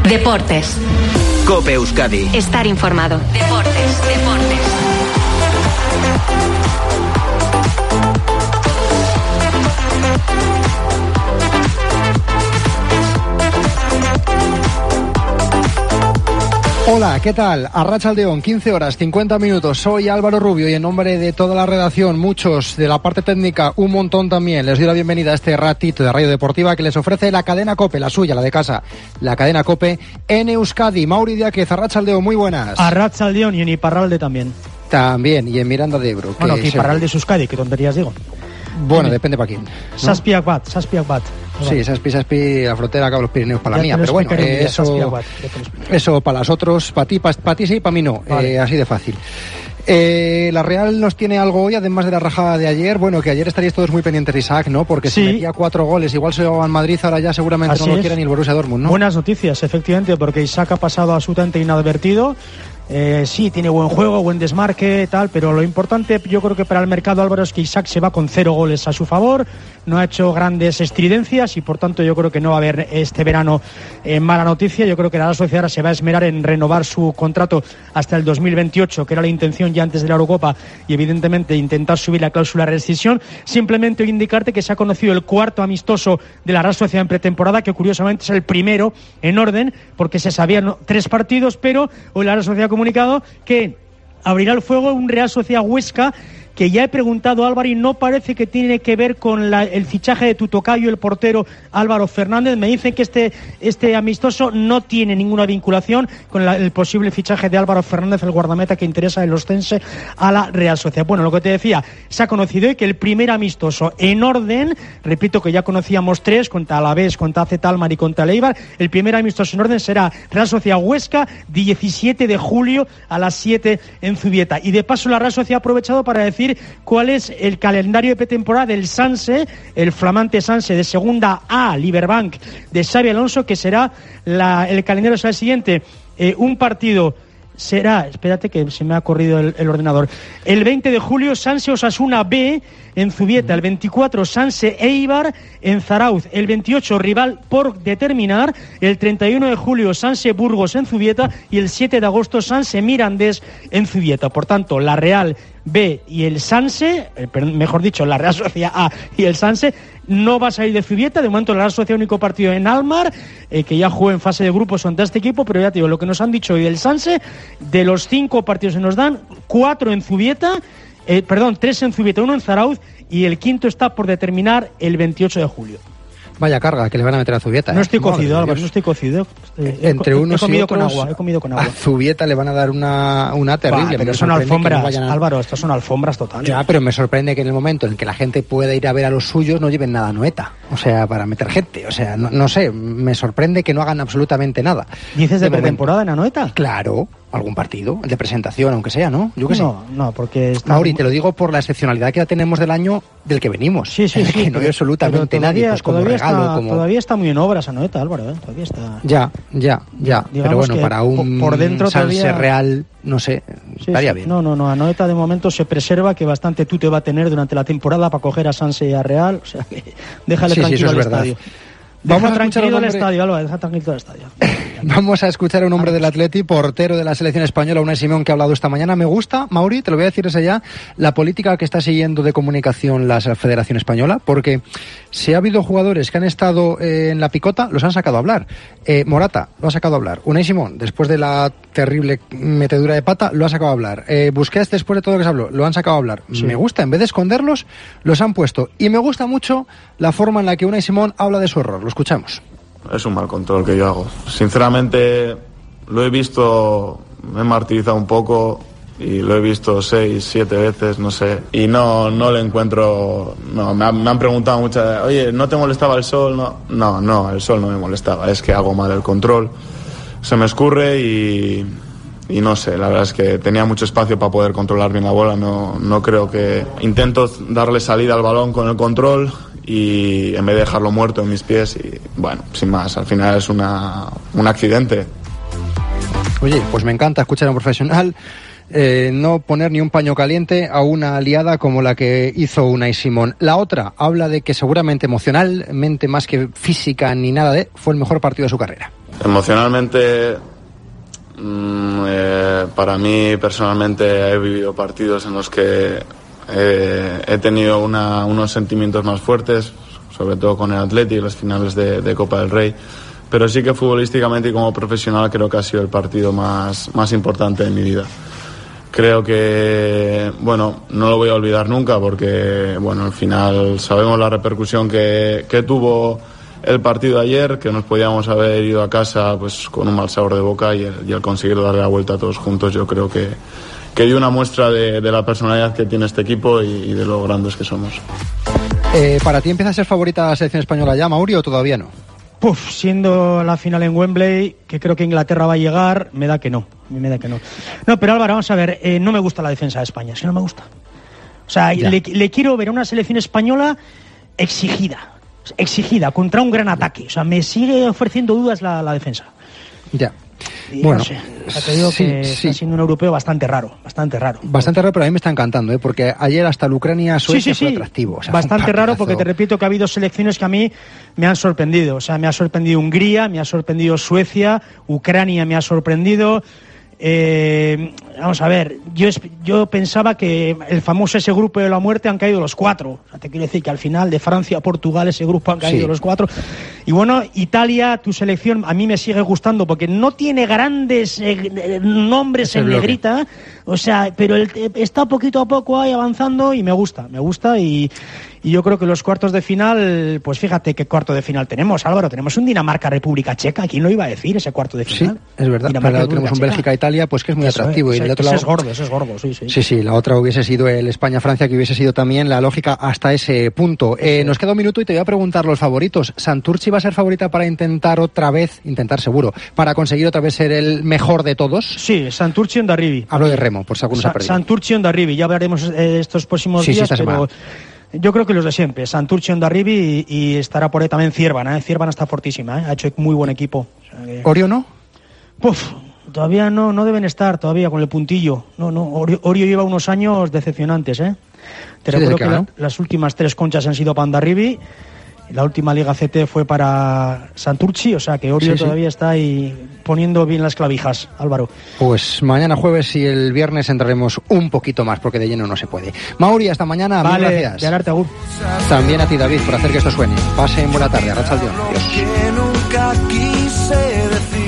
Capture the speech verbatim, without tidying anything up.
Deportes. COPE Euskadi. Estar informado. Deportes, deportes. Hola, ¿qué tal? Arratsaldeon, quince horas, cincuenta minutos. Soy Álvaro Rubio y en nombre de toda la redacción, muchos de la parte técnica, un montón también, les doy la bienvenida a este ratito de Radio Deportiva que les ofrece la cadena COPE, la suya, la de casa, la cadena COPE en Euskadi. Mauri Diáquez, Arratsaldeon, muy buenas. Arratsaldeon y en Iparralde también. También, y en Miranda de Ebro. Bueno, que Iparralde es Euskadi, qué tonterías digo. Bueno, Dime. Depende para quién, ¿no? Saspiac Bat, Saspiac Bat. Sí, Saspi, Saspi, la frontera acá los Pirineos para la Ya mía, pero bueno, eh, eso, Saspiac, eso para los otros, para ti, para, para ti sí, para mí no, vale. eh, así de fácil. Eh, la Real nos tiene algo hoy, además de la rajada de ayer. Bueno, que ayer estaríais todos muy pendientes, Isaac, ¿no? Porque sí. si metía cuatro goles, igual se llevaba al Madrid, ahora ya seguramente Así no lo es. quiere ni el Borussia Dortmund, ¿no? Buenas noticias, efectivamente, porque Isaac ha pasado absolutamente inadvertido. Eh, sí, tiene buen juego, buen desmarque, tal, pero lo importante yo creo que para el mercado, Álvaro, es que Isaac se va con cero goles a su favor, no ha hecho grandes estridencias y por tanto yo creo que no va a haber este verano eh, mala noticia. Yo creo que la Real Sociedad se va a esmerar en renovar su contrato hasta el dos mil veintiocho, que era la intención ya antes de la Eurocopa, y evidentemente intentar subir la cláusula de rescisión. Simplemente indicarte que se ha conocido el cuarto amistoso de la Real Sociedad en pretemporada, que curiosamente es el primero en orden, porque se sabían tres partidos, pero hoy la Real Sociedad ha comunicado que abrirá el fuego un Real Sociedad Huesca, que ya he preguntado a Álvaro y no parece que tiene que ver con la, el fichaje de tu tocayo, el portero Álvaro Fernández. Me dicen que este, este amistoso no tiene ninguna vinculación con la, el posible fichaje de Álvaro Fernández, el guardameta que interesa el ostense a la Real Sociedad. Bueno, lo que te decía, se ha conocido hoy que el primer amistoso en orden, repito que ya conocíamos tres, contra Alavés, contra A Z Almar y contra el Eibar, el primer amistoso en orden será Real Sociedad Huesca, diecisiete de julio a las siete en Zubieta. Y de paso la Real Sociedad ha aprovechado para decir cuál es el calendario de pretemporada del Sanse, el flamante Sanse de segunda A, Liberbank, de Xabi Alonso, que será la, el calendario será el siguiente, eh, un partido será, espérate que se me ha corrido el, el ordenador, el veinte de julio Sanse Osasuna B en Zubieta, el veinticuatro Sanse Eibar en Zarauz, el veintiocho rival por determinar, el treinta y uno de julio Sanse Burgos en Zubieta y el siete de agosto Sanse Mirandés en Zubieta. Por tanto, la Real B y el Sanse, eh, mejor dicho, la Real Sociedad A y el Sanse no va a salir de Zubieta. De momento la Real Sociedad único partido en Almar, eh, que ya jugó en fase de grupos contra este equipo, pero ya te digo, lo que nos han dicho hoy del Sanse, de los cinco partidos que nos dan, cuatro en Zubieta, eh, perdón, tres en Zubieta, uno en Zarauz, y el quinto está por determinar el veintiocho de julio. Vaya carga que le van a meter a Zubieta. No ¿eh? estoy cocido, Madre Álvaro, no estoy cocido. Eh, Entre he, unos he comido y otros, con agua, he comido con agua. A Zubieta le van a dar una, una terrible. Bah, pero me son sorprende alfombras, que no vayan a... Álvaro, estas son alfombras totales. Ya, pero me sorprende que en el momento en que la gente pueda ir a ver a los suyos no lleven nada a Noeta. O sea, para meter gente. O sea, no, no sé, me sorprende que no hagan absolutamente nada. ¿Dices de, de pretemporada momento. en Anoeta? Claro, algún partido, el de presentación, aunque sea, ¿no? Yo qué sé. No, no, porque... Está... Mauri, te lo digo por la excepcionalidad que ya tenemos del año del que venimos. Sí, sí, sí. Que no hay absolutamente todavía, nadie, pues como todavía regalo, está, como... Todavía está muy en obras Anoeta, Álvaro, ¿eh? Todavía está... Ya, ya, ya. Digamos pero bueno, que para un por dentro Sanse todavía... Real, no sé, Sí, estaría sí. bien. No, no, no, Anoeta de momento se preserva, que bastante tú te va a tener durante la temporada para coger a Sanse y a Real, o sea que déjale sí, tranquilo sí, al eso es estadio. verdad. Deja Vamos a tranquilo el hombre... estadio, Álvaro, deja tranquilo el estadio. Vamos a escuchar a un hombre del Atleti, portero de la selección española, Unai Simón, que ha hablado esta mañana. Me gusta, Mauri, te lo voy a decir desde ya, la política que está siguiendo de comunicación la Federación Española, porque si ha habido jugadores que han estado eh, en la picota, los han sacado a hablar. Eh, Morata lo ha sacado a hablar. Unai Simón, después de la terrible metedura de pata, lo ha sacado a hablar. Eh, Busquets, después de todo lo que se habló, lo han sacado a hablar. Sí. Me gusta, en vez de esconderlos, los han puesto. Y me gusta mucho la forma en la que Unai Simón habla de su error. Lo escuchamos. Es un mal control que yo hago. Sinceramente, lo he visto, me he martirizado un poco y lo he visto seis, siete veces, no sé. Y no, no le encuentro... No, me, han, me han preguntado muchas... Oye, ¿no te molestaba el sol? No, no, no, el sol no me molestaba. Es que hago mal el control. Se me escurre y... Y no sé, la verdad es que tenía mucho espacio para poder controlar bien la bola. No, no creo que... Intento darle salida al balón con el control... y en vez de dejarlo muerto en mis pies y bueno, sin más, al final es una, un accidente. Oye, pues me encanta escuchar a un profesional eh, no poner ni un paño caliente a una aliada como la que hizo Unai Simón. La otra habla de que seguramente emocionalmente más que física ni nada de, fue el mejor partido de su carrera. Emocionalmente, mmm, eh, para mí personalmente he vivido partidos en los que eh, he tenido una, unos sentimientos más fuertes, sobre todo con el Atleti y las finales de, de Copa del Rey, pero sí que futbolísticamente y como profesional creo que ha sido el partido más, más importante de mi vida. Creo que, bueno, no lo voy a olvidar nunca porque, bueno, al final sabemos la repercusión que, que tuvo el partido de ayer, que nos podíamos haber ido a casa pues con un mal sabor de boca y el, y el conseguir darle la vuelta a todos juntos, yo creo que, que dio una muestra de, de la personalidad que tiene este equipo y, y de lo grandes que somos. Eh, ¿Para ti empieza a ser favorita la selección española ya, Mauri, o todavía no? Puf, siendo la final en Wembley, que creo que Inglaterra va a llegar, me da que no, me da que no. No, pero Álvaro, vamos a ver, eh, no me gusta la defensa de España, es que no me gusta. O sea, le, le quiero ver a una selección española exigida, exigida, contra un gran ataque. O sea, me sigue ofreciendo dudas la, la defensa. Ya. Y bueno, no sé, o sea, te digo sí, que sí. está siendo un europeo bastante raro, bastante raro. Bastante raro, pero a mí me está encantando, ¿eh? Porque ayer hasta el Ucrania-Suecia sí, sí, fue sí. atractivo. O sea, bastante raro porque te repito que ha habido selecciones que a mí me han sorprendido. O sea, me ha sorprendido Hungría, me ha sorprendido Suecia, Ucrania me ha sorprendido. Eh, vamos a ver, yo, yo pensaba que el famoso ese grupo de la muerte han caído los cuatro. O sea, te quiero decir que al final de Francia a Portugal ese grupo han caído sí. los cuatro. Y bueno, Italia, tu selección a mí me sigue gustando porque no tiene grandes eh, nombres en negrita. O sea, pero el, está poquito a poco ahí avanzando y me gusta, me gusta y... Y yo creo que los cuartos de final, pues fíjate qué cuarto de final tenemos, Álvaro. Tenemos un Dinamarca-República Checa. ¿Quién lo iba a decir, ese cuarto de final? Sí, es verdad. Pero tenemos un Bélgica-Italia, pues que es muy eso atractivo. Es, y del otro ese lado... es gordo, ese es gordo, sí, sí. Sí, sí, la otra hubiese sido el España-Francia, que hubiese sido también la lógica hasta ese punto. Eh, nos queda un minuto y te voy a preguntar los favoritos. ¿Santurchi va a ser favorita para intentar otra vez, intentar seguro, para conseguir otra vez ser el mejor de todos? Sí, Santurchi Ondarribi. Hablo de remo, por si alguno Sa- se ha perdido. Santurchi Ondarribi. Ya hablaremos eh, estos próximos sí, días, sí, esta pero... semana. Yo creo que los de siempre, Santurchi, Ondarribi y, y estará por ahí también Ciervana, ¿eh? Ciervana está fortísima, ¿eh? Ha hecho muy buen equipo. O sea que... ¿Orio no? Puf, todavía no, no deben estar todavía con el puntillo. No, no, Orio, Orio lleva unos años decepcionantes, ¿eh? Te Sí, recuerdo que que la, ¿no? las últimas tres conchas han sido para Ondarribi. La última Liga C T fue para Santurchi, o sea que Orio sí, todavía sí. está ahí poniendo bien las clavijas, Álvaro. Pues mañana jueves y el viernes entraremos un poquito más, porque de lleno no se puede. Mauri, hasta mañana. Vale, mil gracias. de alarte, agur. También a ti, David, por hacer que esto suene. Pasen buena tarde. Arratsaldeon. Adiós. Que nunca quise decir.